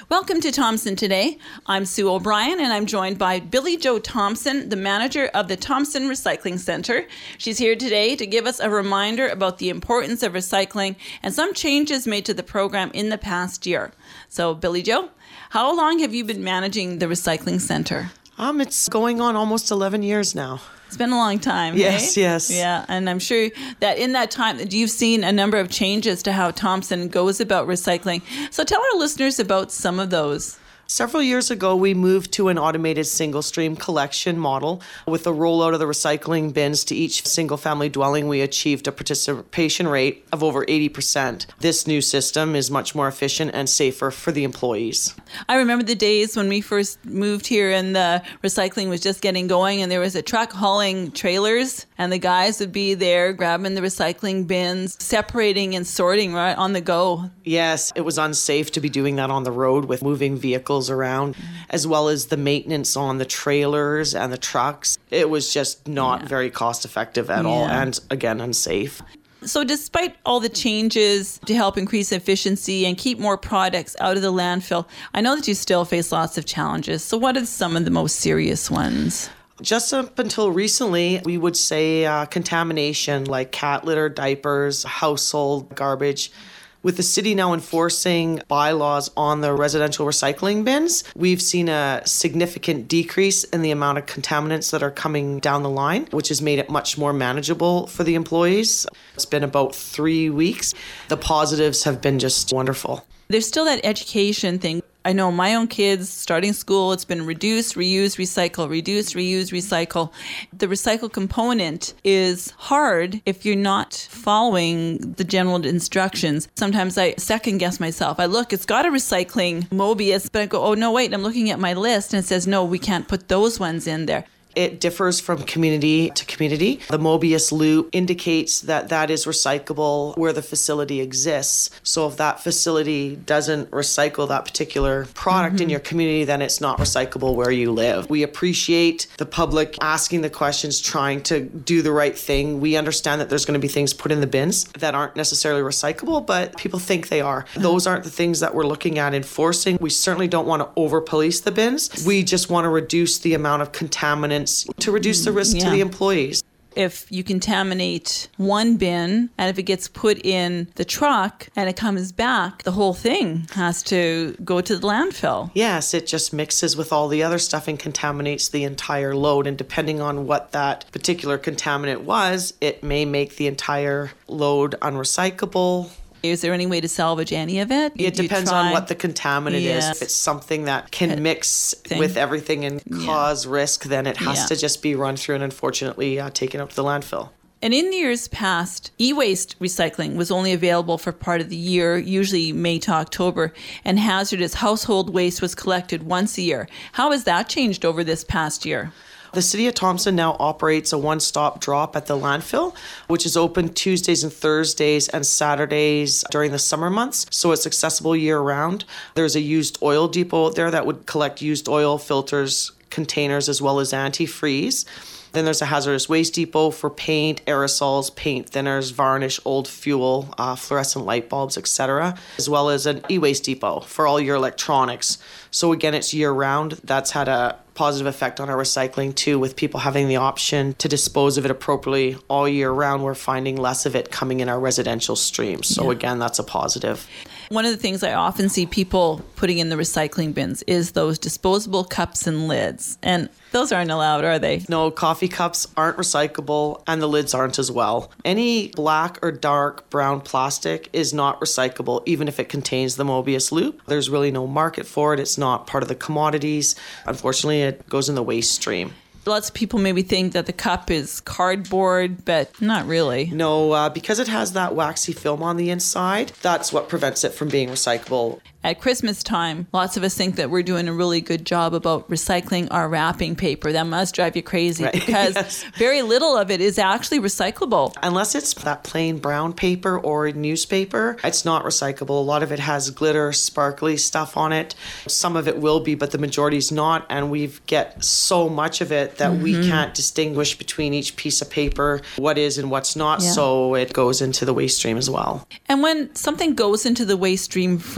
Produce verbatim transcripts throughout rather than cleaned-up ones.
Welcome to Thompson Today. I'm Sue O'Brien, and I'm joined by Billy Jo Thompson, the manager of the Thompson Recycling Center. She's here today to give us a reminder about the importance of recycling and some changes made to the program in the past year. So, Billy Jo, how long have you been managing the recycling center? Um, it's going on almost eleven years now. It's been a long time. Yes, eh? yes. Yeah, and I'm sure that in that time that you've seen a number of changes to how Thompson goes about recycling. So tell our listeners about some of those. Several years ago, we moved to an automated single-stream collection model. With the rollout of the recycling bins to each single-family dwelling, we achieved a participation rate of over eighty percent. This new system is much more efficient and safer for the employees. I remember the days when we first moved here and the recycling was just getting going, and there was a truck hauling trailers, and the guys would be there grabbing the recycling bins, separating and sorting right on the go. Yes, it was unsafe to be doing that on the road with moving vehicles around, as well as the maintenance on the trailers and the trucks. It was just not yeah. very cost effective at yeah. all, and again, unsafe. So despite all the changes to help increase efficiency and keep more products out of the landfill, I know that you still face lots of challenges. So what are some of the most serious ones? Just up until recently, we would say uh, contamination like cat litter, diapers, household garbage. With the city now enforcing bylaws on the residential recycling bins, we've seen a significant decrease in the amount of contaminants that are coming down the line, which has made it much more manageable for the employees. It's been about three weeks. The positives have been just wonderful. There's still that education thing. I know my own kids starting school, it's been reduce, reuse, recycle, reduce, reuse, recycle. The recycle component is hard if you're not following the general instructions. Sometimes I second guess myself. I look, it's got a recycling Mobius, but I go, oh no, wait, I'm looking at my list and it says, no, we can't put those ones in there. It differs from community to community. The Mobius loop indicates that that is recyclable where the facility exists. So if that facility doesn't recycle that particular product mm-hmm. in your community, then it's not recyclable where you live. We appreciate the public asking the questions, trying to do the right thing. We understand that there's going to be things put in the bins that aren't necessarily recyclable, but people think they are. Those aren't the things that we're looking at enforcing. We certainly don't want to over-police the bins. We just want to reduce the amount of contaminants to reduce the risk yeah. to the employees. If you contaminate one bin and if it gets put in the truck and it comes back, the whole thing has to go to the landfill. Yes, it just mixes with all the other stuff and contaminates the entire load. And depending on what that particular contaminant was, it may make the entire load unrecyclable. Is there any way to salvage any of it? It depends on what the contaminant yes. is. If it's something that can mix thing. with everything and cause yeah. risk, then it has yeah. to just be run through and unfortunately uh, taken out to the landfill. And in years past, e-waste recycling was only available for part of the year, usually May to October, and hazardous household waste was collected once a year. How has that changed over this past year? The City of Thompson now operates a one-stop drop at the landfill, which is open Tuesdays and Thursdays and Saturdays during the summer months, so it's accessible year-round. There's a used oil depot out there that would collect used oil, filters, containers, as well as antifreeze. Then there's a hazardous waste depot for paint, aerosols, paint thinners, varnish, old fuel, uh, fluorescent light bulbs, et cetera, as well as an e-waste depot for all your electronics. So again, it's year-round. That's had a positive effect on our recycling too, with people having the option to dispose of it appropriately all year round. We're finding less of it coming in our residential streams. So yeah. again, that's a positive. One of the things I often see people putting in the recycling bins is those disposable cups and lids. And those aren't allowed, are they? No, coffee cups aren't recyclable and the lids aren't as well. Any black or dark brown plastic is not recyclable, even if it contains the Mobius loop. There's really no market for it. It's not part of the commodities. Unfortunately, it goes in the waste stream. Lots of people maybe think that the cup is cardboard, but not really. No, uh, because it has that waxy film on the inside, that's what prevents it from being recyclable. At Christmas time, lots of us think that we're doing a really good job about recycling our wrapping paper. That must drive you crazy right. because yes. very little of it is actually recyclable. Unless it's that plain brown paper or newspaper, it's not recyclable. A lot of it has glitter, sparkly stuff on it. Some of it will be, but the majority is not. And we get so much of it that mm-hmm. we can't distinguish between each piece of paper, what is and what's not. Yeah. So it goes into the waste stream as well. And when something goes into the waste stream from the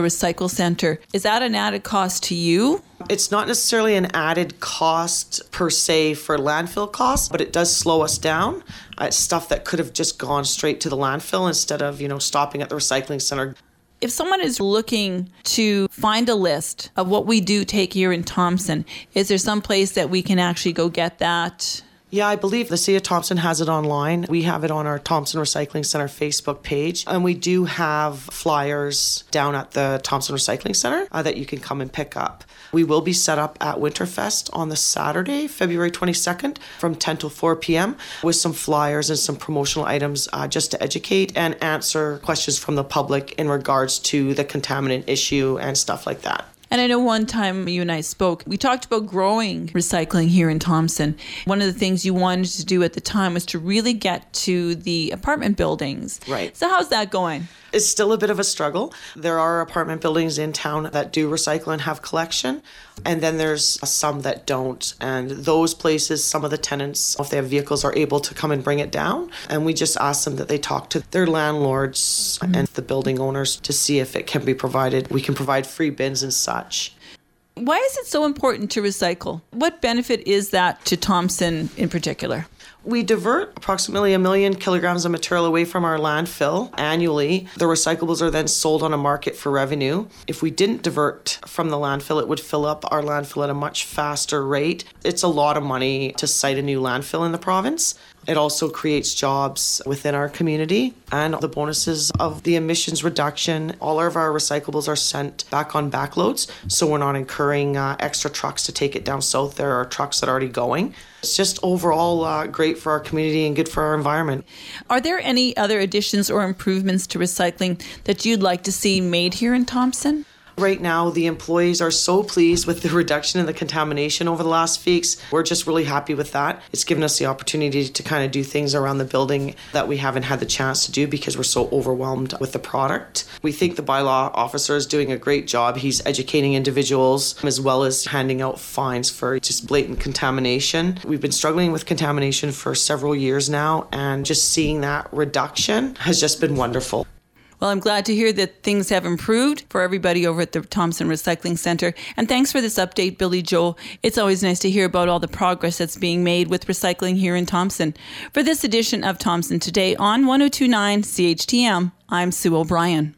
recycle center. Is that an added cost to you? It's not necessarily an added cost per se for landfill costs, but it does slow us down. Uh, It's stuff that could have just gone straight to the landfill instead of, you know, stopping at the recycling center. If someone is looking to find a list of what we do take here in Thompson, is there some place that we can actually go get that? Yeah, I believe the City of Thompson has it online. We have it on our Thompson Recycling Center Facebook page. And we do have flyers down at the Thompson Recycling Center uh, that you can come and pick up. We will be set up at Winterfest on the Saturday, February twenty-second, from ten till four p.m. with some flyers and some promotional items uh, just to educate and answer questions from the public in regards to the contaminant issue and stuff like that. And I know one time you and I spoke, we talked about growing recycling here in Thompson. One of the things you wanted to do at the time was to really get to the apartment buildings. Right. So how's that going? It's still a bit of a struggle. There are apartment buildings in town that do recycle and have collection, and then there's some that don't. And those places, some of the tenants, if they have vehicles, are able to come and bring it down. And we just ask them that they talk to their landlords mm-hmm. and the building owners to see if it can be provided. We can provide free bins and such. Why is it so important to recycle? What benefit is that to Thompson in particular? We divert approximately a million kilograms of material away from our landfill annually. The recyclables are then sold on a market for revenue. If we didn't divert from the landfill, it would fill up our landfill at a much faster rate. It's a lot of money to site a new landfill in the province. It also creates jobs within our community and the bonuses of the emissions reduction. All of our recyclables are sent back on backloads, so we're not incurring uh, extra trucks to take it down south. There are trucks that are already going. It's just overall uh, great for our community and good for our environment. Are there any other additions or improvements to recycling that you'd like to see made here in Thompson? Right now, the employees are so pleased with the reduction in the contamination over the last weeks. We're just really happy with that. It's given us the opportunity to kind of do things around the building that we haven't had the chance to do because we're so overwhelmed with the product. We think the bylaw officer is doing a great job. He's educating individuals as well as handing out fines for just blatant contamination. We've been struggling with contamination for several years now, and just seeing that reduction has just been wonderful. Well, I'm glad to hear that things have improved for everybody over at the Thompson Recycling Center. And thanks for this update, Billy Joel. It's always nice to hear about all the progress that's being made with recycling here in Thompson. For this edition of Thompson Today on one oh two point nine C H T M, I'm Sue O'Brien.